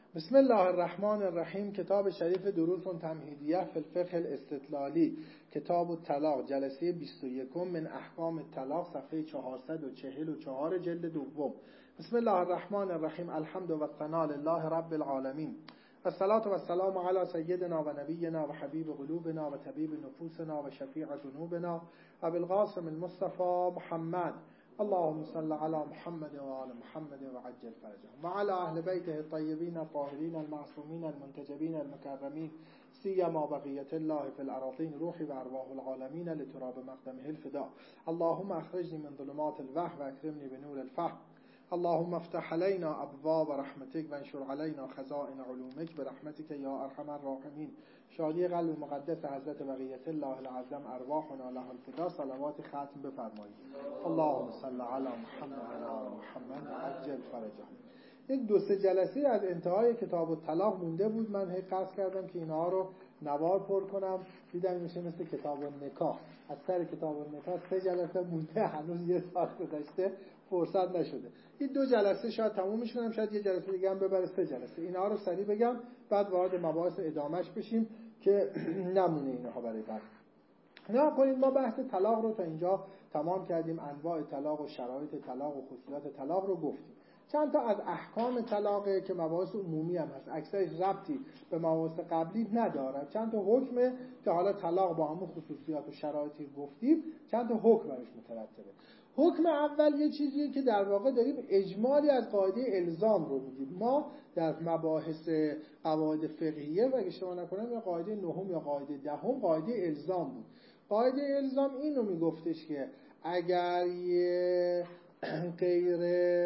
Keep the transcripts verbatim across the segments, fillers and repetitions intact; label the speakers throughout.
Speaker 1: بسم الله الرحمن الرحیم. کتاب شریف دروس تمهیدیه فی الفقه الاستدلالی، کتاب الطلاق، جلسه بیست و یک من احکام الطلاق، صفحه چهارصد و چهل و چهار، جلد دوم. بسم الله الرحمن الرحیم. الحمد و الثناء لله رب العالمین، الصلاة و السلام علی سیدنا و نبینا و حبیب قلوبنا و طبیب نفوسنا و شفیع ذنوبنا ابو القاسم المصطفى محمد. اللهم صل على محمد و آل محمد و عجل فرجهم و على اهل بیته الطیبین الطاهرین المعصومین المنتجبین المکرمین، سیما بقیة الله فی الأراضین، روحی و ارواح العالمین لتراب مقدمه الفداء. اللهم اخرجنی من ظلمات الوهم و اکرمنی بنور الفهم. اللهم افتح علينا ابواب رحمتك وانشر علينا خزائن علومك برحمتك یا ارحم الراحمین. شادی قلب مقدس حضرت بقیت الله العظم، ارواحنا له الفدا. صلوات ختم بفرمایید. اللهم صل علی محمد و آل محمد و عجل فرجهم. یک دو سه جلسه از انتهای کتاب الطلاق مونده بود. من هی قصد کردم که اینها رو نوار پر کنم، دیدم میشه مثل کتاب النکاح. از سر کتاب النکاح سه جلسه مونده، هنوز یه ساعت گذشته، فرصت نشده. این دو جلسه شاید تمومش کنم، شاید یه جلسه دیگه هم ببره سه جلسه. اینها رو سریع بگم بعد وارد مباحث ادامهش بشیم که نمونه اینها برای بعد. نه کنید، ما بحث طلاق رو تا اینجا تمام کردیم. انواع طلاق و شرایط طلاق و خصوصیات طلاق رو گفتیم. چند تا از احکام طلاقه که مباحث عمومی هم هست، اکثرش ربطی به مباحث قبلی نداره. چند تا حکمه که حالا طلاق با همون خصوصیات و شرایطی گفتیم، چند تا حکم برش مترتبه. حکم اول یه چیزیه که در واقع داریم اجمالی از قاعده الزام رو میگیم. ما در مباحث قواعد فقهیه و اگه اشتباه نکنم یا قاعده نهم یا قاعده دهم قاعده الزام بود. قاعده الزام اینو میگفتش که اگر یه غیر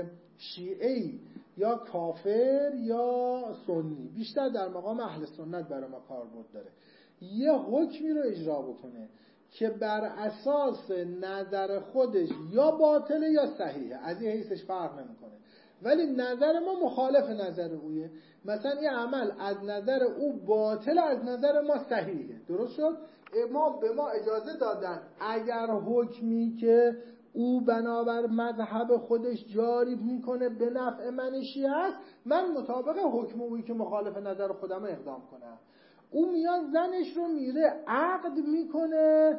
Speaker 1: شیعی یا کافر یا سنی، بیشتر در مقام اهل سنت برای ما کاربرد داره، یه حکمی رو اجرا بکنه که بر اساس نظر خودش یا باطله یا صحیحه، از این حیثش فرق نمیکنه، ولی نظر ما مخالف نظر اویه. مثلا یه عمل از نظر او باطل، از نظر ما صحیحه. درست شد؟ ما به ما اجازه دادن اگر حکمی که او بنابر مذهب خودش جاری میکنه به نفع من شیعه است، من مطابق حکم اویی که مخالف نظر خودم اقدام کنم. او میاد زنش رو میره عقد میکنه،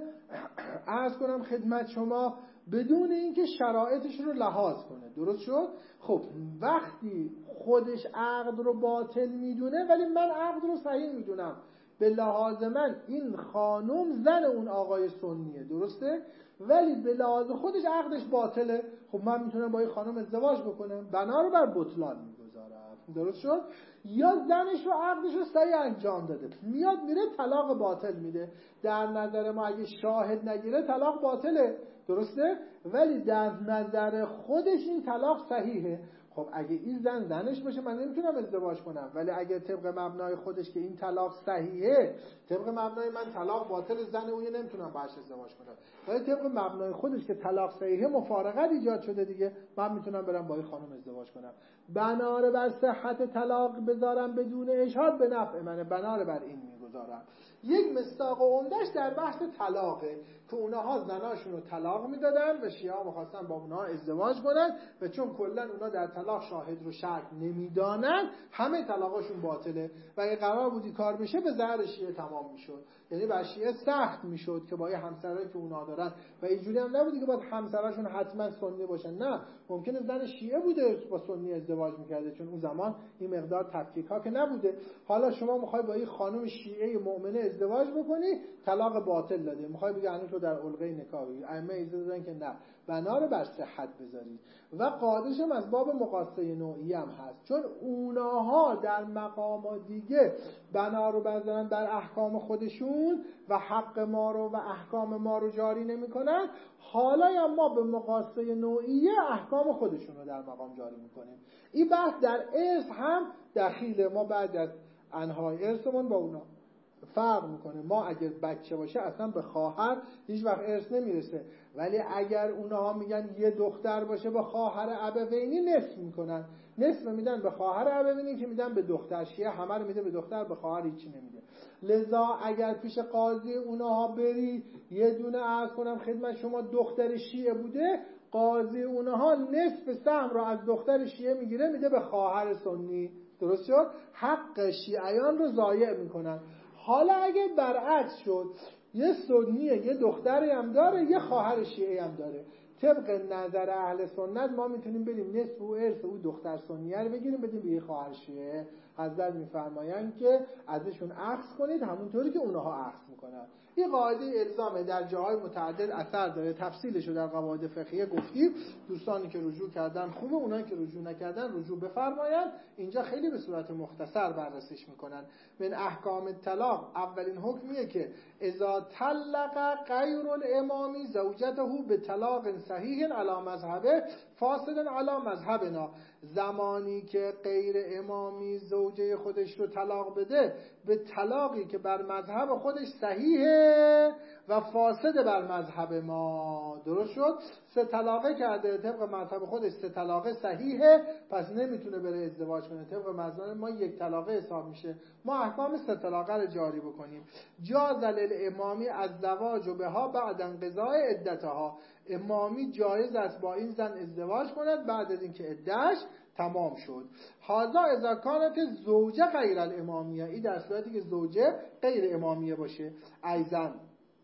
Speaker 1: عرض کنم خدمت شما، بدون اینکه شرایطش رو لحاظ کنه. درست شد؟ خب وقتی خودش عقد رو باطل میدونه ولی من عقد رو صحیح میدونم، به لحاظ من این خانم زن اون آقای سنیه، درسته؟ ولی به لحاظ خودش عقدش باطله، خب من میتونم با این خانم ازدواج بکنم، بنا رو بر بطلان میگذارم. درست شد؟ یا زنش رو عقدش رو صحیح انجام داده، میاد میره طلاق باطل میده. در نظر ما اگه شاهد نگیره طلاق باطله، درسته؟ ولی در نظر خودش این طلاق صحیحه. خب اگه این زن زنش باشه من نمیتونم ازدواج کنم، ولی اگه طبق مبنای خودش که این طلاق صحیحه، طبق مبنای من طلاق باطل، زن اون نمیتونم باهاش ازدواج کنم، ولی طبق مبنای خودش که طلاق صحیحه، مفارقت ایجاد شده دیگه، من میتونم برم با این خانم ازدواج کنم. بنار بر صحت طلاق بذارم بدون اشهاد به نفع منه، بنار بر این میگذارم. یک مصداق و عمده‌اش در بحث طلاقه که اونها زناشون رو طلاق میدادن و شیعه می‌خواستن با اونها ازدواج کنن و چون کلا اونها در طلاق شاهد رو شرط نمیدانن، همه طلاقاشون باطله و اگه قرار بودی کار بشه به ضرر شیعه تمام میشد. یعنی بر شیعه سخت میشد که با یه همسرایی که اونها دارن، و اینجوری هم نبودی که باید همسراشون حتما سنی باشن، نه، ممکنه زن شیعه بوده با سنی ازدواج میکرده، چون اون زمان این مقدار تفکیک ها که نبوده. حالا شما میخوای با این خانم شیعه مؤمنه ازدواج بکنی، طلاق باطل داده، میخوای بگی الان تو در علقه نکاحی، ائمه اجازه دادن که نه، بنا رو بر صحت بذارید. و قاعدش هم از باب مقاصه نوعی هم هست، چون اونها در مقام دیگه بنا رو بذارن در احکام خودشون و حق ما رو و احکام ما رو جاری نمیکنن، حالا یا ما به مقاصه نوعی احکام خودشون رو در مقام جاری میکنیم. این بحث در ارث هم دخیله. ما بعد از انهای ارثمون با اونا فرق میکنه. ما اگر بچه باشه اصلا به خواهر هیچ وقت ارث نمیرسه، ولی اگر اونها میگن یه دختر باشه با خواهر ابوینی، نصف میکنن، نصف میدن به خواهر ابوینی که میدن به دختر. شیعه همه رو میده به دختر، به خواهر هیچی نمیده. لذا اگر پیش قاضی اونها بری، یه دونه عرض کنم خدمت شما دختر شیعه بوده، قاضی اونها نصف سهم رو از دختر شیعه میگیره میده به خواهر سنی. درست شد؟ حق شیعیان رو ضایع میکنن. حالا اگه برعکس شد، یه سنیه یه دختری هم داره یه خواهر شیعه هم داره، طبق نظر اهل سنت ما میتونیم بریم نصف او ارث او دختر سنیه رو بگیریم بدیم به یه خواهر شیعه. حضرت میفرمایند که ازشون اخذ کنید همونطوری که اونها اخذ میکنن. این قاعده الزامه، در جاهای متعدد اثر داره، تفصیلش رو در قواعد فقهیه گفتیم. دوستانی که رجوع کردن خوبه، اونایی که رجوع نکردن رجوع بفرمایند. اینجا خیلی به صورت مختصر بررسیش میکنن. من احکام طلاق اولین حکمیه که اذا طلق غیر الامامی زوجته به طلاق صحیح علی مذهبه فاسد علی مذهبنا، زمانی که غیر امامی زوجه خودش رو طلاق بده به طلاقی که بر مذهب خودش صحیحه و فاسد بر مذهب ما. درست شد؟ سه طلاقه کرده طبق مذهب خودش، سه طلاقه صحیحه، پس نمیتونه بره ازدواج کنه. طبق مذهب ما یک طلاقه حساب میشه. ما احکام سه طلاقه رو جاری بکنیم. جاز للامامی از زواج و بها بعد انقضاء عدتها، امامی جایز است با این زن ازدواج کند بعد از اینکه عده‌اش تمام شد. هذا اذا کانت زوجه غیر الامامیه، این در صورتی که زوجه غیر امامیه باشه ای زن.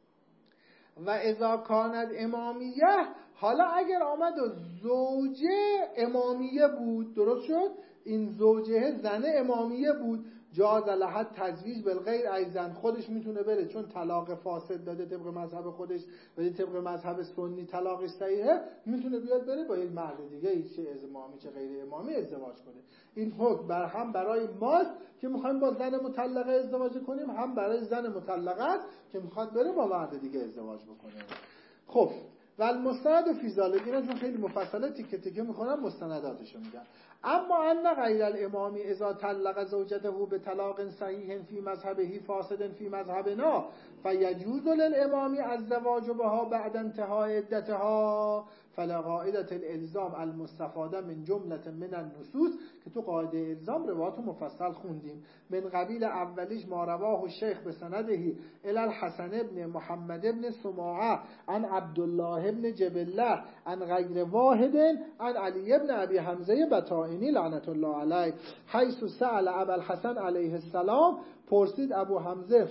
Speaker 1: و اذا کانت امامیه، حالا اگر آمد و زوجه امامیه بود، درست شد؟ این زوجه زن امامیه بود، جاز لها تزویج بالغیر ای زن، خودش میتونه بره چون طلاق فاسد داده طبق مذهب خودش ولی طبق مذهب سنی طلاقش صحیحه، میتونه بیاد بره با یک مرد دیگه چه امامی چه غیر امامی ازدواج کنه. این حکم بر هم برای ماست که میخوایم با زن مطلقه ازدواج کنیم، هم برای زن مطلقه است که میخواد بره با مرد دیگه ازدواج بکنه. خب و المستند فی ذلک، اینا چون خیلی مفصله تیکه تیکه میخونم مستنداتشو میگم. اما ان غیر الامامی اذا طلق زوجته به طلاق صحیح فی مذهبه فاسد فی مذهبنا فیجوز للامامی الزواج بها بعد انتهاء عدتها، فلا قاعده الالزام المستفاده من جمله من النصوص، که تو قاعده الزام روایات مفصل خوندیم. من قبیل اولیش ما رواه الشیخ بسنده الی الحسن ابن محمد ابن سماعه عن عبدالله ابن جبله عن غیر واحد عن علی ابن ابی حمزه بطائنی لعنت الله علیه حیث سأل ابا الحسن علیه السلام، پرسید ابو حمزه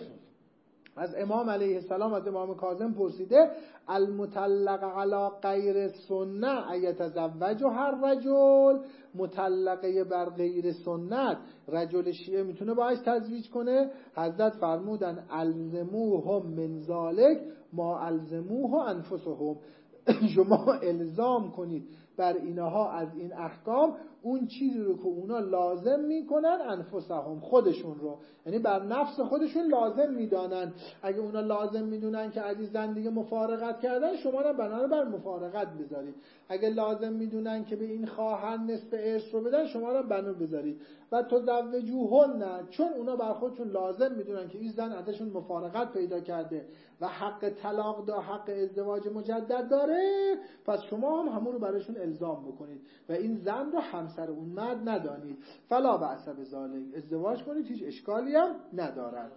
Speaker 1: از امام علیه السلام، از امام کاظم پرسیده المطلق علی غیر سنت ایتزوج هر رجل، مطلقه بر غیر سنت رجل شیعه میتونه باهاش تزویج کنه؟ حضرت فرمودن الزموهم من ذالک ما الزموه انفسهم، شما الزام کنید بر اینها از این احکام اون چیزی رو که اونا لازم میکنن انفسهم، خودشون رو، یعنی بر نفس خودشون لازم میدانن. اگه اونا لازم میدونن که از زن دیگه مفارقت کردن، شما رو بنا بر مفارقت بذارید. اگه لازم میدونن که به این خواهر نصف ارث رو بدن، شما رو بنا بذارید. و تزوجوهن، چون اونا بر خودشون لازم میدونن که این زن ازشون مفارقت پیدا کرده و حق طلاق دا حق ازدواج مجدد داره، پس شما هم همون رو براشون الزام بکنید و این زن رو همسر اون مرد ندانید. فلا بأس بذالک، ازدواج کنید، هیچ اشکالی هم ندارد.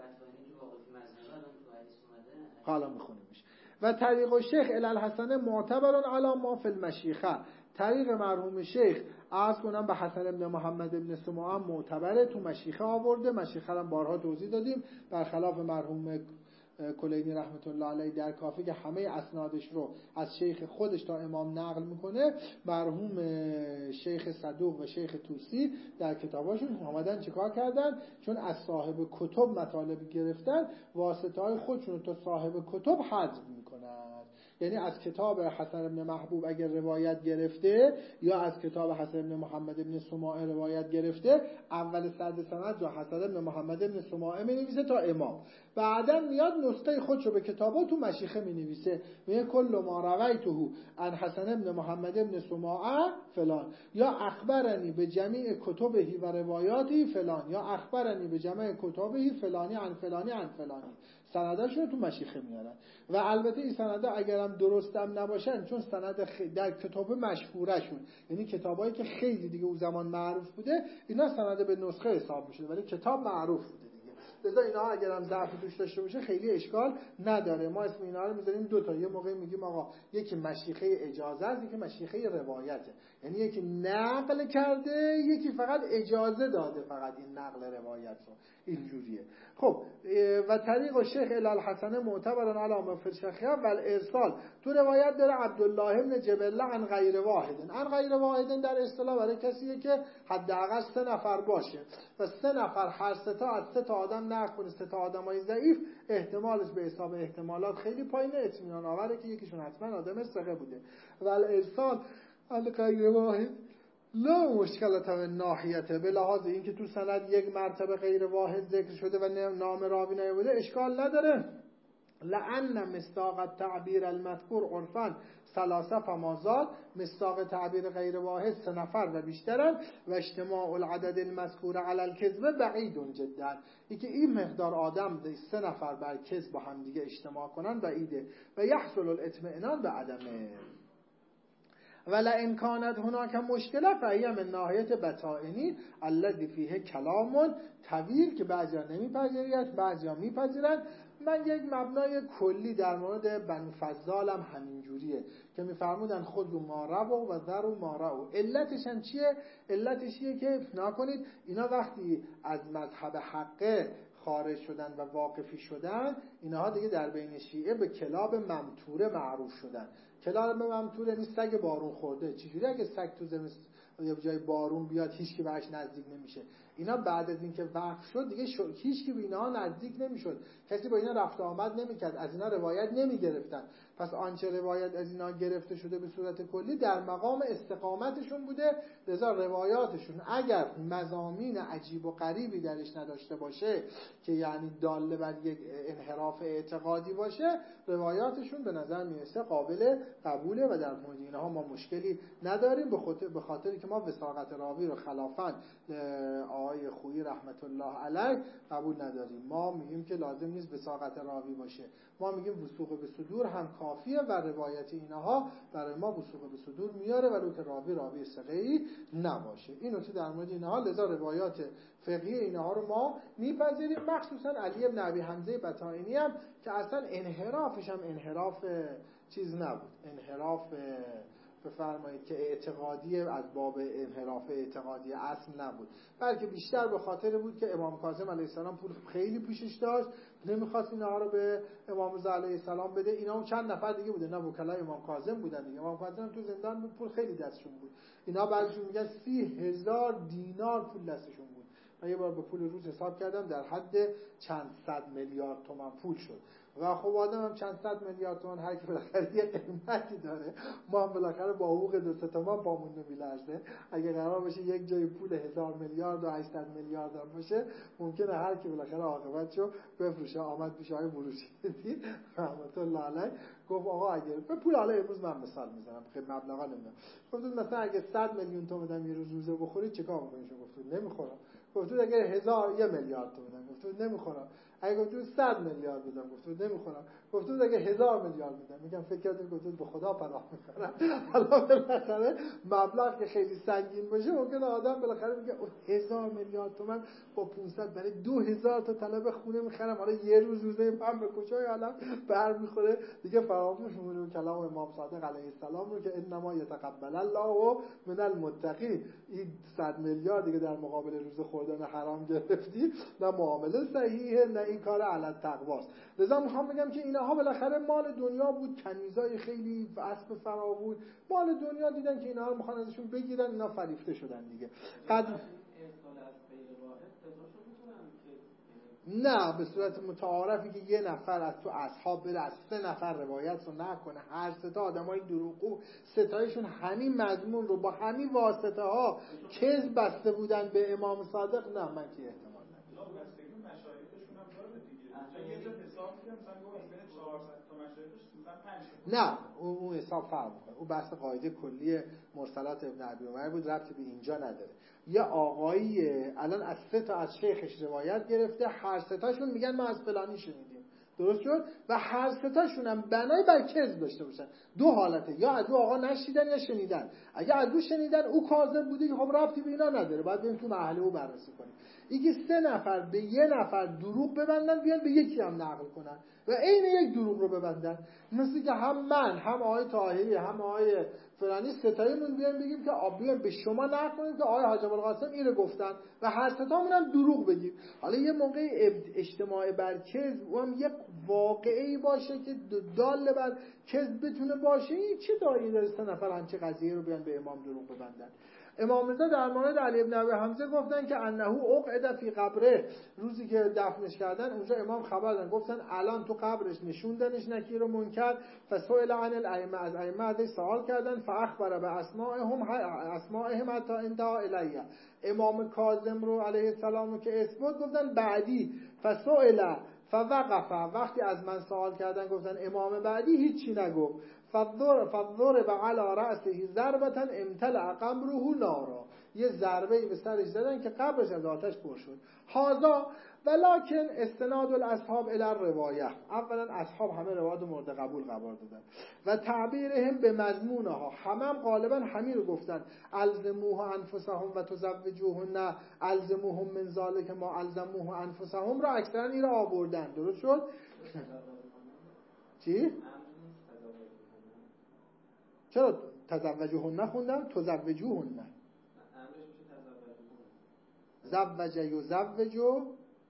Speaker 1: حالا میخونیمش. و طریق الشیخ الی الحسن معتبر علی ما فی المشیخه، طریق مرحوم شیخ عرض کنم به حسن ابن محمد ابن سماعه معتبره، تو مشیخه آورده. مشیخه هم بارها توضیح دادیم، برخلاف مرحوم کلینی رحمت الله علیه در کافی که همه اسنادش رو از شیخ خودش تا امام نقل میکنه، مرحوم شیخ صدوق و شیخ توسی در کتاباشون اومدن چیکار کردن؟ چون از صاحب کتب مطالب گرفتن، واسطه های خودشون رو تا صاحب کتب حذف میکنن. یعنی از کتاب حسن ابن محبوب اگر روایت گرفته یا از کتاب حسن ابن محمد ابن سماعه روایت گرفته، اول سند سند رو حسن ابن محمد ابن سماعه می نویسه تا امام، بعدا میاد نسخه خودشو به کتابا تو مشیخه می نویسه، میگه کل ما رویته عن حسن ابن محمد ابن سماعه فلان، یا اخبرنی به جمیع کتبه و روایاتی فلان، یا اخبرنی به جمیع کتبه فلانی عن فلانی عن فلانی، سنداشون تو مشیخه میارن. و البته این سندا اگرم درستم نباشن، چون سند خ... در کتاب مشهورشون، یعنی کتابایی که خیلی دیگه اون زمان معروف بوده، اینا سند به نسخه حساب میشه، ولی کتاب معروف بوده دیگه. لذا اینها اگر هم ضعف توش داشته باشه خیلی اشکال نداره. ما اسم اینا رو میذاریم دو تا، یه موقع میگیم آقا یکی مشیخه اجازه است، یکی مشیخه روایته، یعنی یکی نقل کرده، یکی فقط اجازه داده فقط این نقل روایت رو، اینجوریه. خب و طریق الشیخ الی الحسن معتبرن علامه فرشخیه و الارسال، تو روایت داره عبدالله ابن جبله عن غیر واحد، عن غیر واحد در اصطلاح برای کسیه که حداقل سه نفر باشه و سه نفر هر سه تا از سه تا آدم نقل کنه، سه تا آدمای ضعیف، احتمالش به حساب احتمالات خیلی پایینه، اطمینان آوره که یکیشون حتما آدم ثقه بوده. و الارسال عن غیر واحد لا مشکلات و ناحیته، به لحاظ اینکه تو سند یک مرتبه غیر واحد ذکر شده و نام راوی نیاورده اشکال نداره. لأن مصداق التعبیر المذکور عرفاً ثلاثه فمازاد، مصداق تعبیر غیر واحد سه نفر و بیشترن و اجتماع العدد المذکور علی الکذب بعید جدا، اینکه این مقدار آدم سه نفر بر کذب با هم دیگه اجتماع کنن بعیده و یحصل الاطمئنان به عدمه. ولا ان كانت هناك مشکله فهي من ناحیه بطائنی الذي فیه کلام طویل، که بعضیا نمیپذیرند بعضیا میپذیرند. من یک مبنای کلی در مورد بنو فضال هم همینجوریه که میفرمودن خود ما رو و ذرو ما رو. علتش هم چیه؟ علتش چیه که نکنید اینا وقتی از مذهب حقه خارج شدن و واقفی شدن، اینها دیگه در بین شیعه به کلاب ممتوره معروف شدن. کلاب ممتوره یعنی سگ بارون خورده. چجوری اگه سگ تو زمستون یا جای بارون بیاد هیچ کی بهش نزدیک نمیشه؟ اینا بعد از اینکه وقف شد دیگه شو... هیچ کی به اینا نزدیک نمیشد، کسی با اینا رفت آمد نمیکرد، از اینا روایت نمیگرفتن. پس آنچه روایت از اینا گرفته شده به صورت کلی در مقام استقامتشون بوده، لذا روایاتشون اگر مضامین عجیب و غریبی درش نداشته باشه که یعنی داله بر یک انحراف اعتقادی باشه، روایاتشون به نظر میرسه قابل قبوله و در مورد اینها ما مشکلی نداریم، به خاطر به خاطری که ما وثاقت راوی رو خلافاً آقای خویی رحمت الله علیه قبول نداریم. ما میگیم که لازم نیست وثاقت راوی باشه، ما میگیم وثوق به صدور هم کافیه و روایت اینها برای ما وثوق به صدور میاره ولو که راوی راوی ثقه‌ای نباشه. اینو تو در مورد اینها، لذا روایات فقهی اینها رو ما میپذیریم. مخصوصا علی بن ابی حمزه بطائنی هم که اصلا انحرافش هم انحراف چیز نبود، انحراف بفرمایید که اعتقادی از باب انحراف اعتقادی اصل نبود، بلکه بیشتر به خاطر بود که امام کاظم علیه السلام پول خیلی پوشش داشت، نمیخواست اینها رو به امام رضا علیه السلام بده. اینا هم چند نفر دیگه بودن، نه وکلای امام کاظم بودن دیگه. امام کاظم تو زندان بود، پول خیلی دستشون بود. اینا بعضیشون میگن سی هزار دینار پول دستشون بود. من یه بار به پول روز حساب کردم در حد چند صد میلیارد تومان پول شد. و خب آدم هم چند صد میلیارد تومان هر کی بالاخره یه قیمتی داره. ما هم بالاخره با حقوق دو سه تومان پامون نمیلرزه. اگه قرار باشه یک جای پول هزار میلیارد و هشتصد میلیارد هم باشه، ممکنه هر کی بالاخره عاقبتشو بفروشه. آمد پیش آقای بروجردی رحمت الله علیه گفت آقا اگه به پول حالا امروز من مثال میزنم خیلی مبلغا نمیدونم، گفت مثلا اگه صد میلیون تومان بدم یه روز روزه بخورید چیکار میکنید؟ گفت نمیخورم. گفت اگه هزار یه میلیارد تومان بدم؟ گفت نمیخورم. اگه گفت صد میلیارد بدم؟ گفت نمیخورم. گفت اگه هزار میلیارد بدم؟ میگم فکر کردم گفت به خدا پناه میبرم. حالا بالاخره مبلغ که خیلی سنگین باشه ممکنه آدم بالاخره میگه هزار میلیارد تومان با پانصد برای دو هزار تا طلب خونه میخرم، حالا یه روز روزه من به کجای عالم برمیخوره دیگه. فراموش می‌کنیم کلام امام صادق علیه السلام رو که انما یتقبل الله من المتقین. این صد میلیارد دیگه در مقابل روز خوردن حرام گرفتی، نه معامله صحیحه نه این کار علی تقواست. لذا میخوام بگم که اینها بالاخره مال دنیا بود، کنیزای خیلی اسب فراوون مال دنیا دیدن که اینها رو میخوان ازشون بگیرن، اینا فریفته شدن دیگه. قد نه به صورت متعارفی که یه نفر از تو اصحاب بره از سه نفر روایت رو نکنه، هر سه تا آدمای دروغگو ستایشون همین مضمون رو با همین واسطه ها کذب بسته بودن به امام صادق، نه من که احتمال ندارم.
Speaker 2: بستگی مشایخشون هم داره دیگه. مثلا یه جا حساب می‌کنم مثلا گفت بین چهارصد تا مشایخش مثلا پنج
Speaker 1: نه اون اون حساب فرق می‌کنه. اون بحث قاعده کلی مرسلات ابن ابی عمر بود، ربطی به اینجا نداره. یه آقایی الان از سه تا از شیخش روایت گرفته، هر سه تاشون میگن ما از فلانی شنیدیم، درست شد؟ و هر سه تاشون هم بنای بر کذب داشته باشن. دو حالته، یا عدو آقا نشیدن یا شنیدن. اگه عدو شنیدن او کاذب بوده که خب ربطی به اینا نداره، باید بریم تو محله او بررسی کنیم. اینکه سه نفر به یه نفر دروغ ببندن، بیان به یکی هم نقل کنن و عین یک دروغ رو ببندن. مثل که هم من، هم آقای طاهری، هم آقای فلانی ستایمون بیان بگیم که بیان به شما نقل کنیم که آقای حاج ابوالقاسم اینو گفتن و هر ستامون هم دروغ بگیم. حالا یه موقع اجتماع بر کذب و هم یک واقعی باشه که دال بر کذب بتونه باشه، این چه دایی داره سه نفر همچه قضیه رو بیان به امام دروغ ببندن؟ امام رضا در مورد علی بن ابی حمزه گفتن که انه اقعد فی قبره، روزی که دفنش کردن اونجا امام خبر دادن، گفتن الان تو قبرش نشوندنش نکیر و منکر، فسئل عن الائمه، از ائمه ازش سوال کردن، فاخبر به اسمائهم اسمائهم حتی انتهى الیه، امام کاظم رو علیه السلام رو که اثبات گفتن بعدی، فسئل فوقف، وقتی از من سوال کردن گفتن امام بعدی هیچی نگفت، فضر فضر به علی رأسه ضربة امتلأ قبره نارا، یه ضربه به سرش زدن که قبرش از آتش پر شد. هذا ولکن استناد الاصحاب الی الروایه، اولا اصحاب همه روایت مورد قبول قرار دادن و تعبیرهم به مضمونها، همه هم غالبا همین رو گفتن، الزموه انفسهم و تزوجوهن، الزموهم من ذلک ما الزموه انفسهم را اکثرا این را آوردن. درست شد؟ چی؟ چرا تزوجوهن خوندم؟ تزوجوهن زوج یزوجو،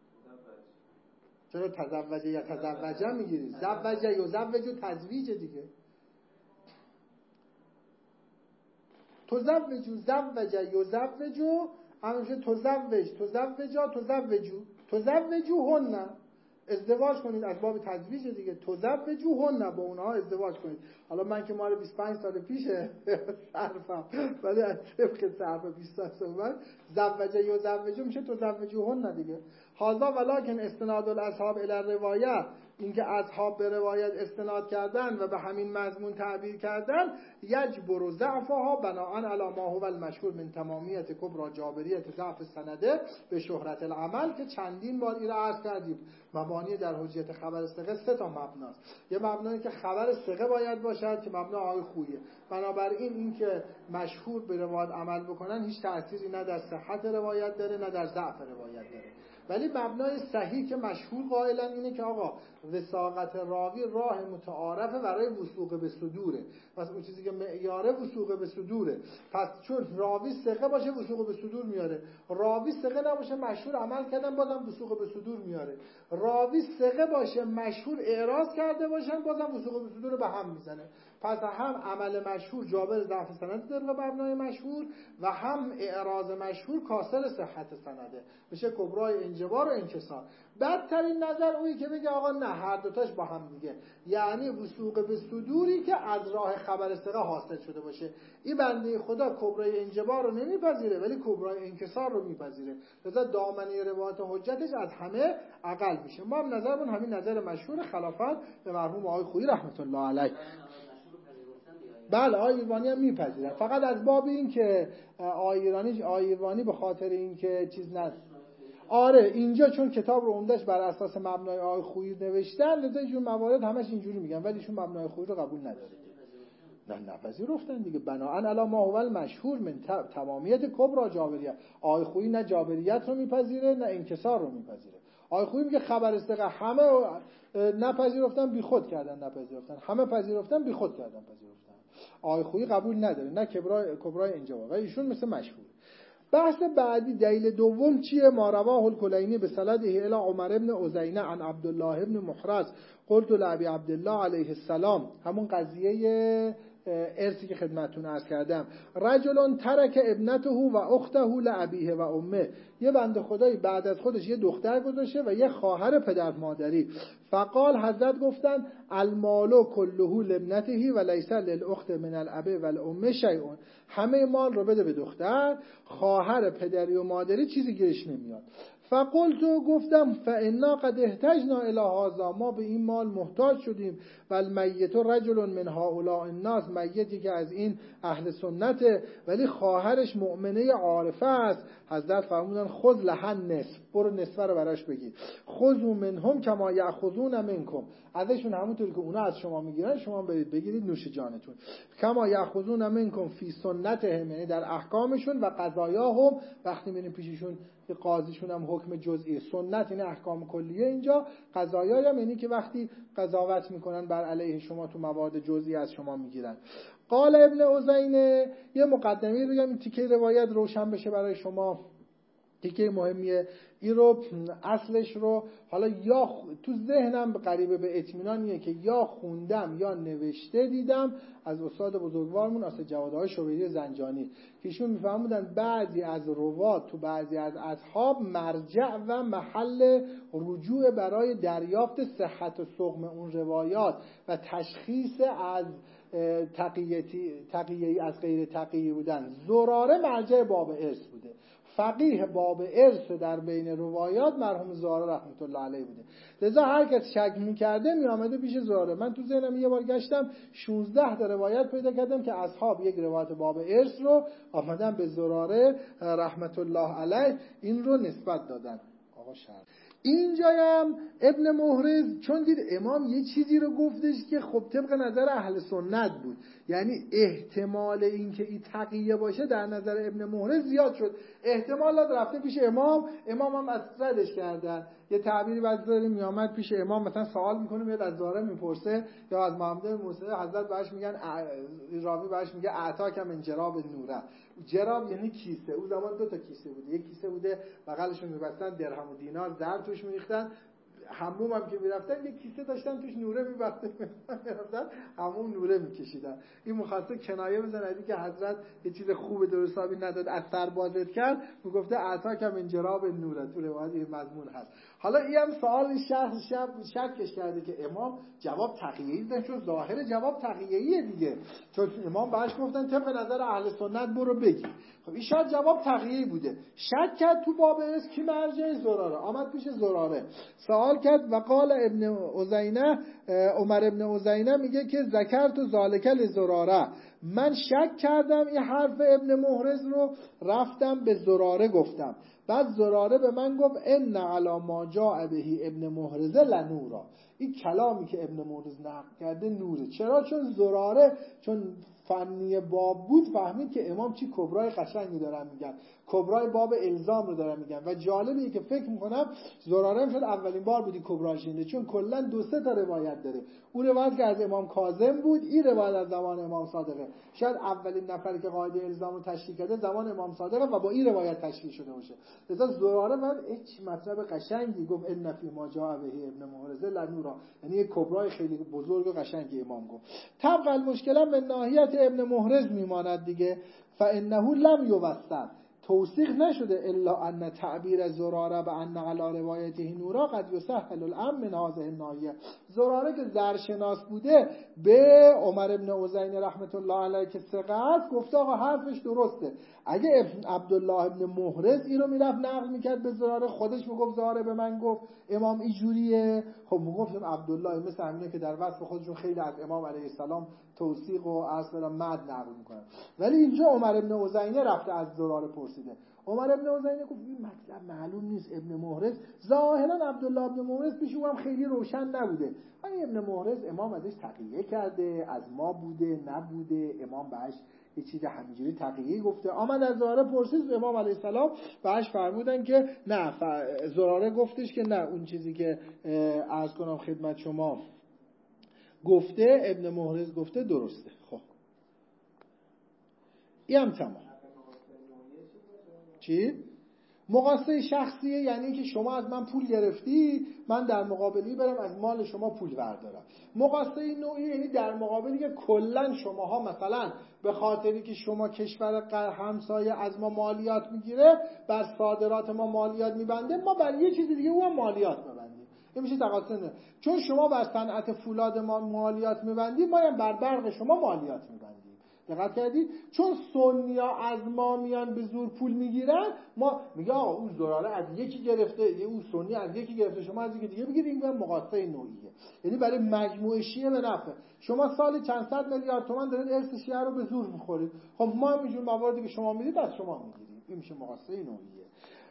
Speaker 1: چرا تزوج یا تزوجه میگیری؟ زوج یزوجو تزویج دیگه. تزوجو زوج یزوجو همشه تزوج تزوجا تزوجو تزوجوهن، ازدواج کنید، از باب تزویج دیگه. تزوجوهن، با اونها ازدواج کنید. حالا من که مال بیست و پنج سال پیشه صرفم، ولی از طبق صرف بیست سال صحبت زوجه یا زوجه میشه تزوجوهن دیگه. هذا ولکن استناد الاصحاب الی الروایه، اینکه اصحاب به روایت استناد کردن و به همین مضمون تعبیر کردن، یجبر ضعفها بناء علی ما هو المشهور من تمامیت کبرى جابریت ضعف سنده به شهرت العمل، که چندین بار این را عرض کردیم. مبانی در حجیت خبر ثقه سه تا مبناست. یه مبنایی که خبر ثقه باید باشد که مبنا آقای خویه، بنابراین این که مشهور به روایت عمل بکنن هیچ تأثیری نه در صحت روایت داره نه در ضعف روایت داره. ولی مبنای صحیح که مشهور قائلن اینه که آقا وثاقت راوی راه متعارفه برای وثوق به صدوره، پس اون چیزی که معیاره وثوق به صدوره. پس چون راوی ثقه باشه وثوق به صدور میاره، راوی ثقه نباشه مشهور عمل کردن بازم وثوق به صدور میاره، راوی ثقه باشه مشهور اعراض کرده باشن بازم وثوق به صدور به هم میزنه. پس هم عمل مشهور جابر ضعف سند طبق مبنای مشهور و هم اعراض مشهور کاسر صحت سنده، میشه کبرای انجبار و انکسار. بدترین نظر اونی که بگه آقا نه هر دوتاش با هم دیگه، یعنی وثوق به صدوری که از راه خبر ثقه حاصل شده باشه. این بنده خدا کبرای انجبار رو نمیپذیره ولی کبرای انکسار رو میپذیره، لذا دامنه روایت حجتش از همه اقل میشه. ما هم نظرمون همین نظر مشهور خلافت به مرحوم آقای خویی رحمت الله علیه. بله آقای ایرانی هم میپذیرن، فقط از باب این که آقای ایرانی آقای ایرانی به خاطر این که چیز نه. آره اینجا چون کتاب رو عمدش بر اساس مبنای آقای خویی نوشتن، لذا اینجور موارد همش اینجوری میگن، ولی ایشون مبنای خویی رو قبول نداره. نه نپذیرفتن دیگه، بناء علی ما هو المشهور من تمامیت کبرى جابریه. آقای خویی نه جابریت رو میپذیره نه انکسار رو میپذیره. آقای خویی میگه خبر ثقه همه نپذیرفتن بی خود کردن نپذیرفتن، همه پذیرفتن بی خود کردن پذیرفتن. آقای خویی قبول نداره، نه کبرای کبرای انجبار، و ایشون مثل مشهور. بحث بعدی دلیل دوم چیه؟ ما رواه الکلینی به سنده الی عمر ابن عزینه عن عبدالله ابن محرز قلت لابی عبدالله علیه السلام، همون قضیه ارثی که خدمتتون عرض کردم. رجل ترک ابنته و اخته لابیه و امه، یه بنده خدایی بعد از خودش یه دختر گذاشته و یه خواهر پدر مادری. فقال حضرت گفتن المال کله لابنته و لیس للاخت من الاب و الام شیء، همه مال رو بده به دختر، خواهر پدری و مادری چیزی گیرش نمیاد. فقلت گفتم فانا قد احتجنا الی هذا، ما به این مال محتاج شدیم، و المیت رجل من هؤلاء الناس، میتی که از این اهل سنته ولی خواهرش مؤمنه عارفه است. حضرت فرمودن خذ لهن نصف، برو نصف رو براش بگیر. خذوا منهم کما یاخذون منکم، ازشون همونطوری که اونا از شما میگیرن شما برید بگیرید نوش جانتون. کما یاخذون منکم فی سنتهم، یعنی در احکامشون، و قضایاهم، وقتی میرین پیششون که قاضیشون هم حکم جزئی، سنت این احکام کلیه اینجا، قضایا هم یعنی که وقتی قضاوت میکنن بر علیه شما تو موارد جزئی از شما میگیرن. قال ابن عزینه، یه مقدمه بگم این تیکه روایت روشن بشه برای شما، تیکه مهمیه. این رو اصلش رو حالا یا تو ذهنم قریبه به اطمینانیه که یا خوندم یا نوشته دیدم از استاد بزرگوارمون استاد جوادهای شوبیری زنجانی که ایشون میفهمودن بعضی از روات تو بعضی از اصحاب مرجع و محل رجوع برای دریافت صحت و سقم اون روایات و تشخیص از تقییتی تقییی از غیر تقییی بودن. زراره مرجع باب ارث بوده، فقیه باب ارث در بین روایات مرحوم زراره رحمت الله علیه بوده. لذا هر کس شک می‌کرده میآمده پیش زراره. من تو ذهنم یه بار گشتم شانزده تا روایت پیدا کردم که اصحاب یک روایت باب ارث رو آمدن به زراره رحمت الله علیه این رو نسبت دادن. آقا شرط اینجایم ابن محرز چون دید امام یه چیزی رو گفتش که خب طبق نظر اهل سنت بود، یعنی احتمال این که این تقیه باشه در نظر ابن محرز زیاد شد، احتمال داد رفته پیش امام، امام هم از ردش کردن. یه تعبیری بعد داریم میامد پیش امام مثلا سوال میکنه میاد از زاره میپرسه یا از محمد موسی حضرت بهش میگن راوی بهش میگه اعطاکم من جراب نوره. جراب یعنی کیسه، اون زمان دو تا کیسه بوده، یک کیسه بوده بغلشون میبستن درهم و دینار زر توش میریختن، حموم هم که میرفتن یک کیسه داشتن توش نوره میبستن میرفتن حموم نوره میکشیدن. این مخاطب کنایه بزنه از که حضرت یه چیز خوب درست حسابی نداد از سر بازت کرد، میگفته اعطاکم من جراب نوره، تو روایت این مضمون هست. حالا این هم سوال شخص شب شکش کرده که امام جواب تقییه‌ای دادن، چون ظاهر جواب تقییه‌ایه دیگه، چون امام بهش گفتن طبق نظر اهل سنت برو بگی. خب این شاید جواب تقییه‌ای بوده، شک کرد تو باب اس کی مرجع زراره، آمد پیش زراره سوال کرد. و قال ابن عزینه، عمر ابن عزینه میگه که ذکرت ذالک لزراره، من شک کردم این حرف ابن محرز رو، رفتم به زراره گفتم، بعد زراره به من گفت ان علی ما جاء به ابن محرز لنورا، این کلامی که ابن محرز نقل کرده نوره. چرا؟ چون زراره چون فنی باب بود فهمید که امام چی کبرای قشنگی دارن میگن، کبرای باب الزام رو دارن میگن. و جالبیه که فکر میکنم زراره هم شد اولین بار بودی کبراش اینه، چون کلا دو سه تا روایت داره. اون روایت که از امام کاظم بود، این روایت از زمان امام صادقه. شاید اولین نفری که قاعده الزام رو تشریح کرده زمان امام صادقه و با این روایت تشریح شده باشه. لذا زراره من هیچ مطلب قشنگی گفت ان فی ما جاء به ابن محرز لنورا، یعنی یک کبرای خیلی بزرگ و قشنگی امام گفت. طبق المشکله من ناحیت ابن محرز میماند دیگه، فانه لم یوثق، توثیق نشده الا ان تعبیر زراره به ان علی روایته نورا قد یسهل الامر من هذه الناحیه. زراره که زرشناس بوده به عمر ابن عزینه رحمت الله علیه که ثقه گفته آقا حرفش درسته. اگه عبدالله ابن محرز اینو میرفت نقل میکرد به زراره، خودش میگفت زراره به من گفت امام اینجوریه، خب میگفتیم عبدالله مثل همینه که در وصف خودشون خیلی از امام علیه السلام توثیق و اصلا مد نقل میکنن. ولی اینجا عمر ابن عزینه رفته از زراره پرسیده، عمر ابن عزینه گفت این مطلب معلوم نیست. ابن محرز ظاهرا عبدالله ابن محرز پیش اون خیلی روشن نبوده، ولی ابن محرز امام ازش تقیه کرده، از ما بوده نبوده، امام بهش یه چیز همینجوری تقیه گفته. آمد از زراره پرسید، امام علیه السلام بهش فرمودن که نه، زراره گفتش که نه اون چیزی که عرض کنم خدمت شما گفته ابن محرز گفته درسته. خب این هم تمام. چی؟ مقایسه شخصیه، یعنی که شما از من پول گرفتی، من در مقابلی برم از مال شما پول بردارم. مقایسه نوعی یعنی در مقابلی که کلا شماها مثلا به خاطری که شما کشور همسایه از ما مالیات میگیره، بر صادرات ما مالیات میبنده، ما بر یه چیز دیگه اون مالیات میبندیم. این میشه تقاضا. چون شما بر صنعت فولاد ما مالیات میبندید، ما هم بر برق شما مالیات میبندیم. دقت کردید؟ چون سنیا از ما میان به زور پول میگیرن، ما میگه آقا اون زراره از یکی گرفته، یه اون سنی از یکی گرفته، شما از یکی دیگه بگیرید. این مقایسه نوعیه، یعنی برای مجموعه شیعه به نفع. شما سالی چند صد میلیارد تومان دارید ارث شیعه رو به زور میخورید، خب ما هم اینجور مواردی که شما میدید از شما میگیریم. این میشه مقایسه نوعیه.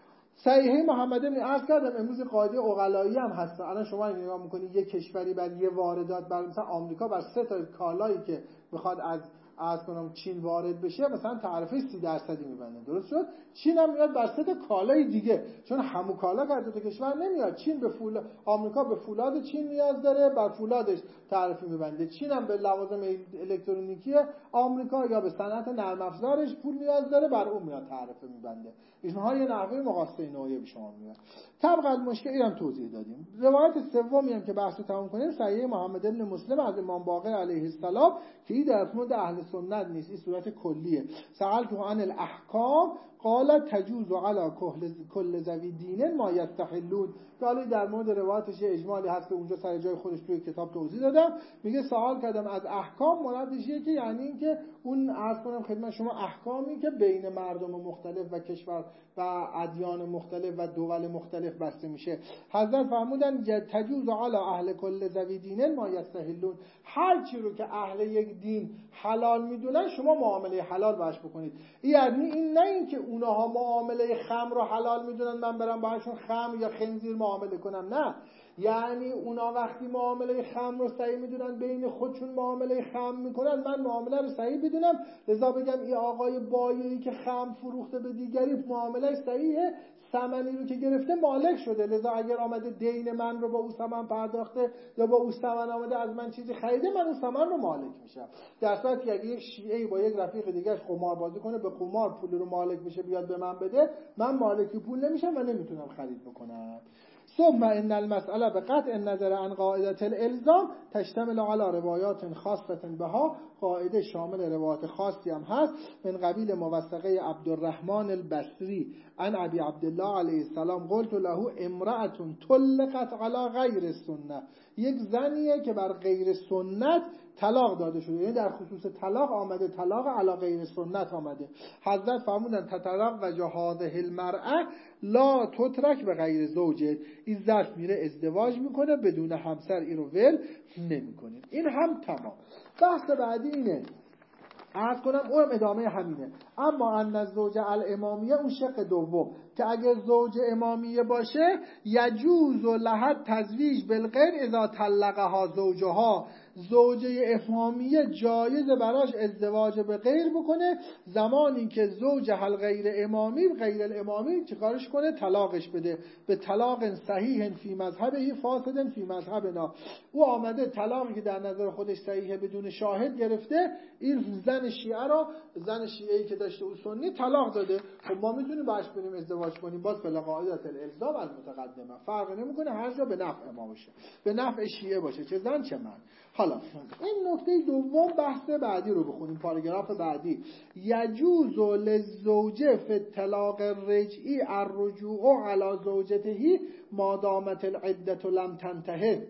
Speaker 1: صحیحه محمد بن عرض کردم امروز قاعده عقلایی هم هست. الان شما نگاه میکنید یک کشوری بر یه واردات، بر مثلا آمریکا بر سه تا کالایی که میخواد از از کنم چین وارد بشه مثلا تعرفه سی درصدی میبنده. درست شد؟ چین هم میاد بر سه تا کالای دیگه، چون همون کالا که از دو تا کشور نمیاد. چین به فول آمریکا به فولاد چین نیاز داره، بر فولادش تعرفه میبنده. چین هم به لوازم الکترونیکی آمریکا یا به صنعت نرم افزارش پول نیاز داره، بر اون میاد تعرفه میبنده. اینها یه نحوه مقایسه نوعی به شما میاد. طبق المشکل اینم توضیح دادیم. روایت سومی هم که بحثو تموم کنیم صحیح محمد بن مسلم از امام باقر علیه السلام که این در مورد اهل سنت نیست، این صورت کلیه. سألت عن الاحکام قال تجوز علی کل ذوی دین ما یستحلون. حالا در مورد روایتش یه اجمالی هست که اونجا سر جای خودش توی کتاب توضیح دادم. میگه سوال کردم از احکام، مرادش اینه که یعنی اینکه اون عرض کنم خدمت شما احکامی که بین مردم مختلف و کشور و ادیان مختلف و دول مختلف بسته میشه. حضرت فرمودن تجوز علی اهل کل ذوی دین ما یستحلون. هر چی رو که اهل یک دین حلال میدونن شما معامله حلال باش بکنید. یعنی این نه اینکه اونها معامله خمر رو حلال میدونن من برم باهاشون خمر یا خنزیر معامله کنم، نه. یعنی اونا وقتی معامله خمر رو صحیح میدونن بین خودشون معامله خمر میکنن، من معامله رو صحیح بدونم، لذا بگم این آقای بایعی که خمر فروخته به دیگری معامله صحیحه، ثمنی رو که گرفته مالک شده، لذا اگر آمده دین من رو با او ثمن پرداخته یا با او ثمن آمده از من چیزی خریده، من اون ثمن رو مالک میشم. در صورتی که اگه یک شیعه‌ای با یک رفیق دیگه‌اش قمار بازی کنه به قمار پول رو مالک بشه بیاد به من بده، من مالک پول نمیشم و نمیتونم خرید بکنم. ثم ان المسأله بقطع النظر عن قاعده الالزام تشتمل على روایات خاصه بها. قاعده شامل روایات خاصی هم هست من قبیل موثقه عبدالرحمن البصری عن ابی عبدالله علیه السلام قلت له امرأة طلقت على غیر السنه. یک زنیه که بر غیر سنت طلاق داده شده، یعنی در خصوص طلاق آمده، طلاق علی غیر سنت آمده. حضرت فرمودن تتزوج هذه المرأة لا تترک به غیر زوجه. این ظرف میره ازدواج میکنه بدون همسر، این رو ول نمیکنه. این هم تمام. بحث بعدی اینه، عرض کنم اونم ادامه همینه. اما ان الزوج الامامیه، اون شق دوم که اگر زوج امامیه باشه یجوز لها تزویج بالغیر اذا طلقها زوجها. زوجه امامیه جایز براش ازدواج به غیر بکنه زمانی که زوج حل غیر امامی غیر الامامی چیکارش کنه؟ طلاقش بده. به طلاق صحیح فی مذهبه فاسد فی مذهبنا. او آمده طلاقی که در نظر خودش صحیحه بدون شاهد گرفته، این زن شیعه را، زن شیعه‌ای که داشته او سنی طلاق داده. خب ما میتونیم باش بریم ازدواج کنیم، باز فل قاعده الالزام المتقدمه، فرق نمیکنه هر جا به نفع ما باشه، به نفع شیعه باشه، چه زن چه من. حالا این نکته دوم بحث بعدی رو بخونیم، پاراگراف بعدی. یجوز للزوجه فی الطلاق الرجعی الرجوع علی زوجته ما دامت العده لم تنتهی.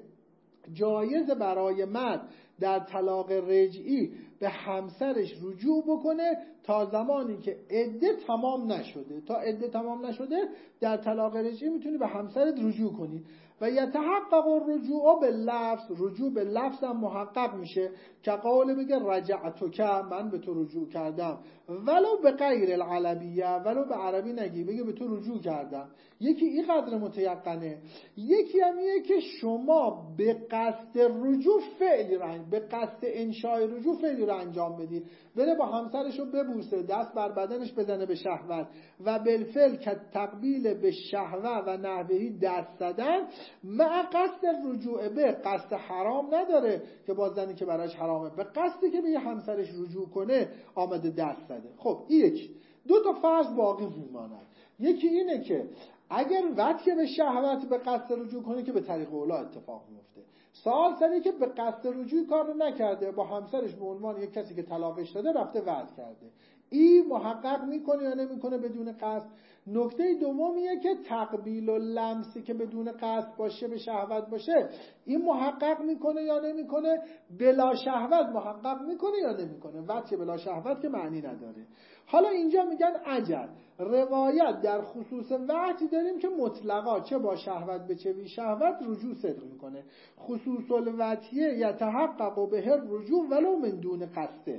Speaker 1: جایز برای مرد در طلاق رجعی به همسرش رجوع بکنه تا زمانی که عده تمام نشده. تا عده تمام نشده در طلاق رجعی میتونی به همسرت رجوع کنی. و یتحقق الرجوع باللفظ، رجوع به لفظ هم محقق میشه که قول بگه رجعتک، من به تو رجوع کردم، ولو به غیر العربیه، ولو به عربی نگی، بگه به تو رجوع کردم. یکی این قدر متیقنه. یکی هم اینه که شما به قصد رجوع فعلی رنگ، به قصد انشاء رجوع فعلی رو انجام بدی، بره با همسرشو ببوسه، دست بر بدنش بزنه به شهوت و بالفعل که تقبیل به شهوت و نحوهی دست زدن مع قصد رجوع به، قصد حرام نداره که با زنی که براش حرامه، به قصدی که به یه همسرش رجوع کنه آمده دست زده. خب این یکی. دو تا فرض باقی میماند. یکی اینه که اگر وقتی به شهوت به قصد رجوع کنه که به طریق اولا اتفاق میفته. سوال سری که به قصد رجوع کار رو نکرده، با همسرش به عنوان یک کسی که طلاقش داده رفته وعد کرده، این محقق میکنه یا نمیکنه بدون قصد. نکته دومیه که تقبیل و لمسی که بدون قصد باشه، به شهوت باشه، این محقق میکنه یا نمیکنه؟ بلا شهوت محقق میکنه یا نمیکنه؟ وقتی بلا شهوت که معنی نداره. حالا اینجا میگن عجب، روایت در خصوص وقتی داریم که مطلقا چه با شهوت به چه بی شهوت رجوع صدق میکنه. خصوص الوتیه یتحقق به هر رجوع ولو من دون قصده.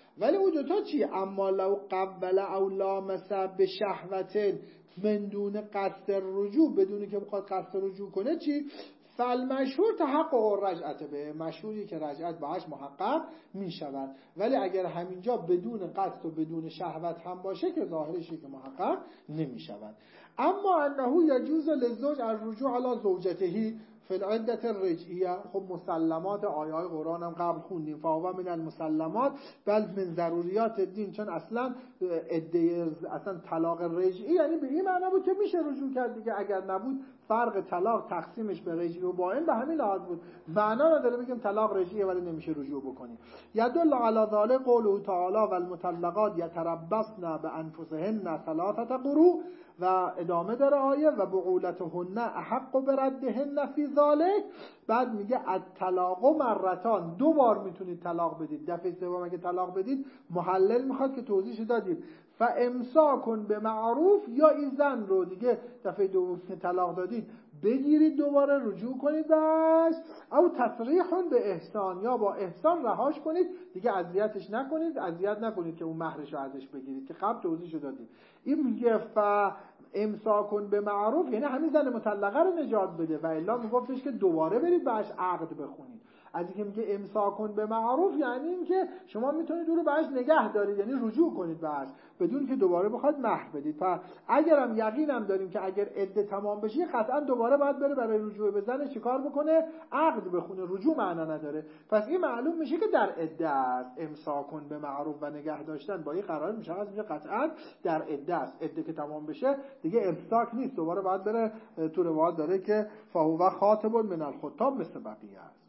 Speaker 1: ولی او دوتا چی؟ اما لو قبل او لامس به شهوت من دون قصد رجوع، بدونی که بخواد قصد رجوع کنه چی؟ فالمشهور تحقق رجعت به، مشهوری که رجعت باش محقق می شود. ولی اگر همینجا بدون قصد و بدون شهوت هم باشه که ظاهرشی که محقق نمی شود. اما انه یجوز للزوج الرجوع علی زوجته فی العدة الرجعیه. خب مسلمات آیه های قرآن هم قبل خوندیم، فهو من المسلمات بل من ضروریات دین، چون اصلا عده اصلا طلاق رجعی یعنی به این معنی بود که میشه رجوع کرد دیگه، اگر نبود فرق طلاق تقسیمش به رجعی و باین به همین لحاظ بود. معنا نداره بگیم طلاق رجعیه ولی نمیشه رجوع بکنیم. یدل علی ذلک قوله تعالی والمطلقات یتربصن بانفسهن ثلاثه قروء، و ادامه داره آیه و بعولتهن احق بردهن فی ذلک. بعد میگه الطلاق مرتان، دو بار میتونید طلاق بدید. دفعه سوم اگه طلاق بدید محلل میخواد که توضیحش دادیم. فامساکن به معروف، یا این زن رو دیگه دفعه دوم طلاق دادید بگیرید دوباره رجوع کنید بس، او تصریح به احسان، یا با احسان رهاش کنید دیگه، اذیتش نکنید، اذیت نکنید که اون مهرش رو ازش بگیرید که قبل توضیحش دادیم. این میگه ف امساکن به معروف یعنی همین زن مطلقه رو نجات بده، و الا میگفتش که دوباره برید بهش عقد بخونید. از اینکه میگه امساکن به معروف یعنی این که شما میتونید اون رو بهش نگه دارید، یعنی رجوع کنید بهش بدون که دوباره بخواد مهر بدید. پس اگرم یقینم داریم که اگر عده تمام بشه قطعا دوباره باید بره برای رجوع به زنش چیکار بکنه؟ عقد بخونه. رجوع معنا نداره. پس این معلوم میشه که در عده است. امساکن به معروف و نگه داشتن با این قرار میشه از میشه قطعا در عده است. عده که تمام بشه دیگه امساک نیست، دوباره باید بره. تو روایت داره که فهو خاطب من الخطاب مثل بقیه است.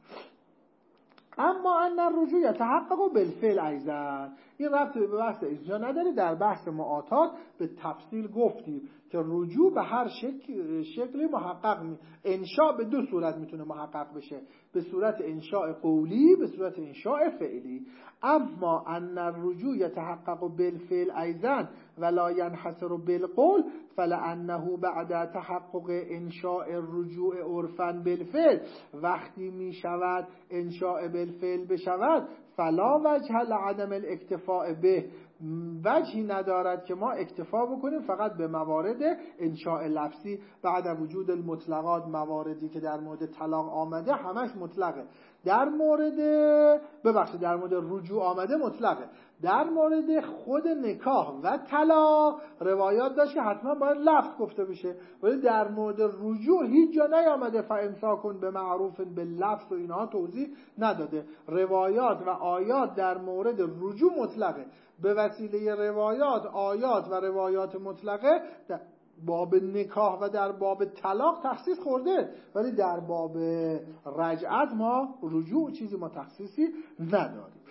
Speaker 1: اما ان الرجوع یتحقق بالفعل ایضا، این ربط به بحث اینجا نداره. در بحث معاطات به تفصیل گفتیم که رجوع به هر شکل شکلی محقق می انشاء به دو صورت میتونه محقق بشه، به صورت انشاء قولی، به صورت انشاء فعلی. اما ان الرجوع یتحقق بالفعل ایضا ولا ينحصر بالقول فلانه بعد تحقق انشاء الرجوع عرفا بالفعل، وقتی می شود انشاء بالفعل بشود فلا وجه لعدم الاکتفاء به، وجهی ندارد که ما اکتفا بکنیم فقط به موارد انشاء لفظی. بعد وجود المطلقات، مواردی که در مورد طلاق آمده همش مطلقه. در مورد ببخشید در مورد رجوع آمده مطلقه. در مورد خود نکاح و طلاق روایات داشت که حتما باید لفظ گفته بشه، ولی در مورد رجوع هیچ جا نیامده فامساکن به معروف به لفظ و اینها توضیح نداده. روایات و آیات در مورد رجوع مطلقه. به وسیله روایات، آیات و روایات مطلقه در باب نکاح و در باب طلاق تخصیص خورده، ولی در باب رجعت ما رجوع چیزی ما تخصیصی نداریم.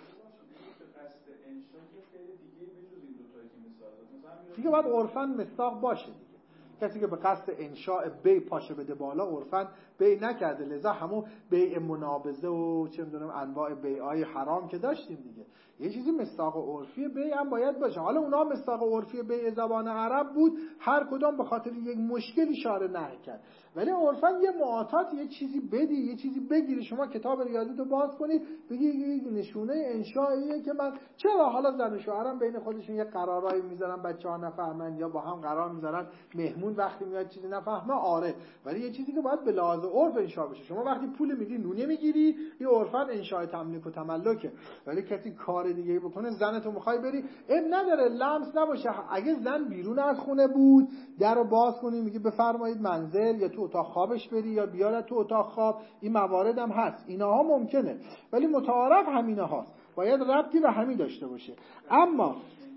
Speaker 1: دیگه باید عرفاً مصداق باشه دیگه. کسی که به قصد انشاء بی پاشه بده بالا عرفاً بی نکرده، لذا همون بیع منابضه و چه میدونم انواع بیعای حرام که داشتیم دیگه. یه چیزی مصداق عرفی بیع هم باید باشه. حالا اونا مصداق عرفی بیع زبان عرب بود، هر کدام به خاطر یک مشکل اشاره نهی کرد، ولی عرفاً یه معاطات یه چیزی بدی، یه چیزی بگیری. شما کتاب ریاضی رو باز کنید بگی یک نشونه انشائیه که من چرا حالا زن و شوهرم بین خودشون یه قرارایی میذارن بچه‌ها نفهمن، یا با هم قرار میذارن مهمون وقتی میاد چیزی نفهمه. آره، ولی یه چیزی که باید به لحاظ عرف انشاء بشه. شما وقتی پول میدی نونه میگیری، این عرفاً انشاء تملیک و تملکه. ولی کسی کار دیگه بکنه، زنتو میخوای بری، اب نداره لمس نباشه. اگه زن بیرون از خونه بود درو باز کنی میگه بفرمایید منزل، یا تو اتاق خوابش بری یا بیارد تو اتاق خواب. این موارد هم هست، اینها ممکنه، ولی متعارف همینا هاست. باید ربطی به همین داشته باشه. اما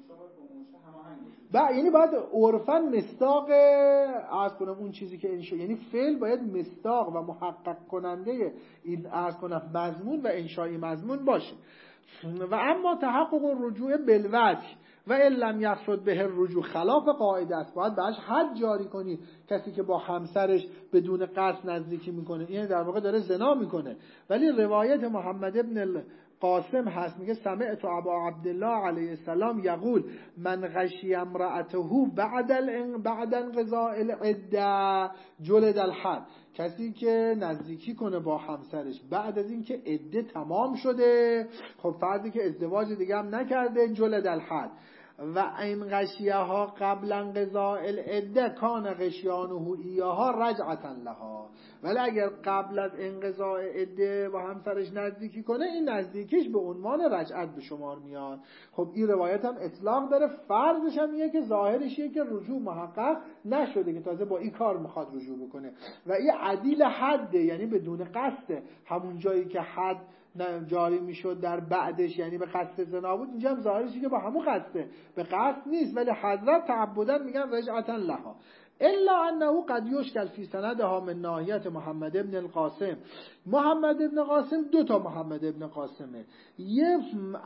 Speaker 1: با یعنی باید عرفاً مصداق عرض کنم اون چیزی که انشاء، یعنی فعل باید مصداق و محقق کننده این عرض کنم مضمون و انشایی مضمون باشه. و اما تحقق الرجوع بالوجه و ان لم یقصد به الرجوع خلاف قاعده است. باید بهش حد جاری کنی. کسی که با همسرش بدون قصد نزدیکی میکنه این در واقع داره زنا میکنه. ولی روایت محمد ابن قاسم هست، میگه سمعت ابا عبدالله علیه السلام یقول من غشی امرأته بعد ال بعد انقضاء العده جلد الحد، کسی که نزدیکی کنه با همسرش بعد از اینکه عده تمام شده، خب فردی که ازدواج دیگه هم نکرده، جلد الحد. و این غشیه ها قبل انقضاء العده کان غشیانه ایاها رجعتا لها، ولی اگر قبل از انقضاء عده با همسرش نزدیکی کنه، این نزدیکیش به عنوان رجعت به شمار میاد. خب این روایت هم اطلاق داره، فرضش هم اینه که ظاهرش اینه که رجوع محقق نشده، که تازه با این کار میخواد رجوع بکنه و این عدیل حده، یعنی بدون قصد، همون جایی که حد جاری میشد در بعدش یعنی به قصد زنا بود، اینجا هم ظاهرش که با همون قصده، به قصد نیست، ولی حضرت تعبدن میگن رجعتا لها. الا انه قد یشکل فی سندها من ناحیت محمد ابن القاسم. محمد ابن قاسم دو تا محمد ابن قاسمه، یه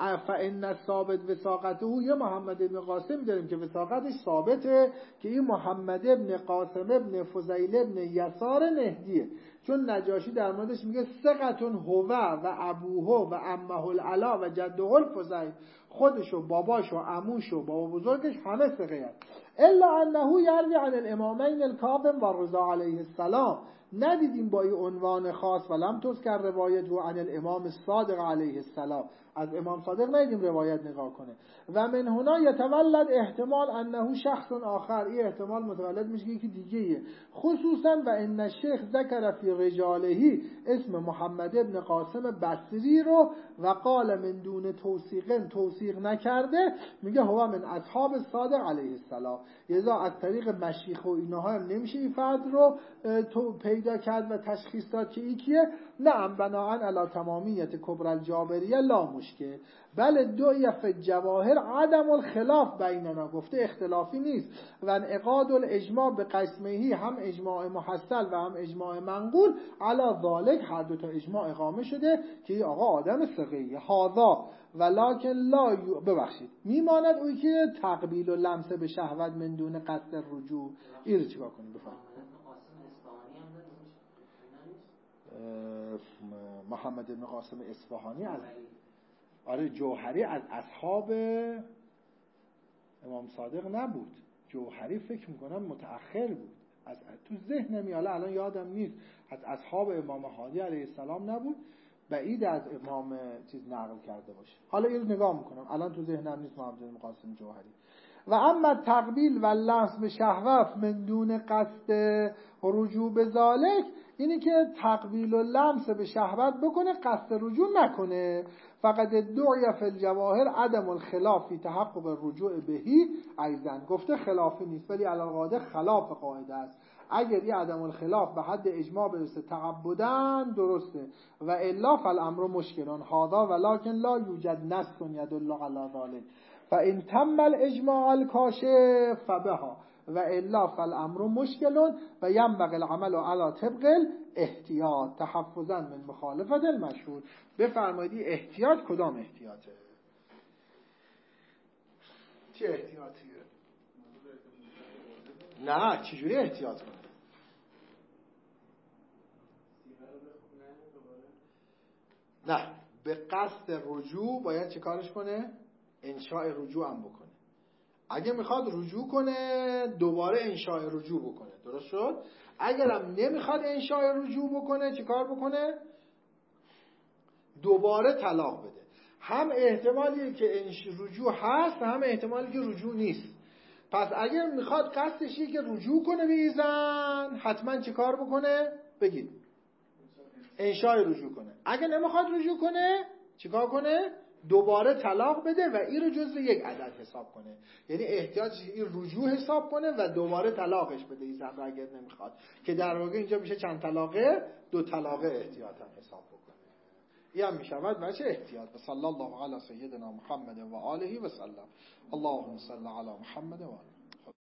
Speaker 1: فان ثابت وثاقته، یه محمد ابن قاسم داریم که وثاقتش ثابته که این محمد ابن قاسم ابن فضیل ابن یسار نهدیه، چون نجاشی در موردش میگه ثقتون هو و ابوه و عمه العلا و جده الفضیل، خودش و باباش و عموش و بابا بزرگش همه ثقه هست. الا انه یروی عن الامامین الکاظم و رضا علیه السلام، ندیدیم با این عنوان خاص ولم تذکر روایت و عن الامام الصادق علیه السلام، از امام صادق ندیدیم روایت نگاه کنه. و من هنا یتولد احتمال انه شخص آخر، این احتمال متولد میشه که دیگه، خصوصا و ان الشیخ ذکر فی رجاله اسم محمد ابن قاسم بصری رو و قال من دون توثیق، توثیق نکرده، میگه هو من اصحاب الصادق علیه السلام، یزا از طریق مشیخ و اینها هم نمیشه این فرد رو تو پیدا کرد و تشخیص داد که ایکیه. نعم بناء علی تمامیت کبر الجابریه لا مشکل، بله دعی فی الجواهر عدم الخلاف بیننا، گفته اختلافی نیست، و انعقاد الاجماع به قسمهی، هم اجماع محصل و هم اجماع منقول، علی ذالک، هر دو تا اجماع اقامه شده که این آقا آدم ثقه‌ایه. هذا ولکن لا ی... ببخشید میماند اوی که تقبیل و لمس به شهوت من دون قصد رجوع، این رو چیکار کنیم؟ بفرمایید. محمد بن قاسم اصفهانی از آره جوهری از اصحاب امام صادق نبود، جوهری فکر میکنم متأخر بود، از تو ذهن میاله الان یادم نیست، از اصحاب امام هادی علیه السلام نبود، بعید از امام چیز نقل کرده باشه. حالا اینو نگاه میکنم الان تو ذهنم نیست محمد بن قاسم جوهری. و اما تقبیل و لمس به شهوت من دون قصد رجوع به ذالک، اینی که تقبیل و لمس به شهوت بکنه قصد رجوع نکنه. فقط دعی فی الجواهر عدم الخلاف فی تحقق الرجوع بهی ایضا، گفته خلافی نیست ولی علی القاعده خلاف قاعده است. اگر یه عدم الخلاف به حد اجماع برسه تعبدن درسته، و الا فالامر مشکلان هذا ولکن لا یوجد نص یدل علی ذلک، فان تم الاجماع الکاشف فبها و الا فالامر مشکلون و ینبغی العمل علی طبق الاحتیاط تحفظا من مخالفت المشهور. بفرمایید احتیاط کدام احتیاطه؟ چه احتیاطیه؟ نه چجوری احتیاط کنه؟ نه به قصد رجوع باید چه کارش کنه؟ انشاء رجوع هم بکنه. اگه میخواد رجوع کنه دوباره انشاء رجوع بکنه، درست شد؟ اگرم نمیخواد انشاء رجوع بکنه چه کار بکنه؟ دوباره طلاق بده. هم احتمالیه که رجوع هست، هم احتمالی که رجوع نیست. پس اگر میخواد قصدشی که رجوع کنه به این زن، حتما چه کار بکنه؟ بگید انشاء رجوع کنه. اگر نمیخواد رجوع کنه چه کار کنه؟ دوباره طلاق بده و این رو جزو یک عدد حساب کنه، یعنی احتیاج این رجوع حساب کنه و دوباره طلاقش بده این زن رو اگر نمیخواد، که در واقع اینجا میشه چند طلاقه؟ دو طلاقه احتیاطا حساب بکنه. این هم میشود بچه احتیاط. و صلی الله علی سیدنا محمد و آله و سلم. اللهم صل علی محمد و آله.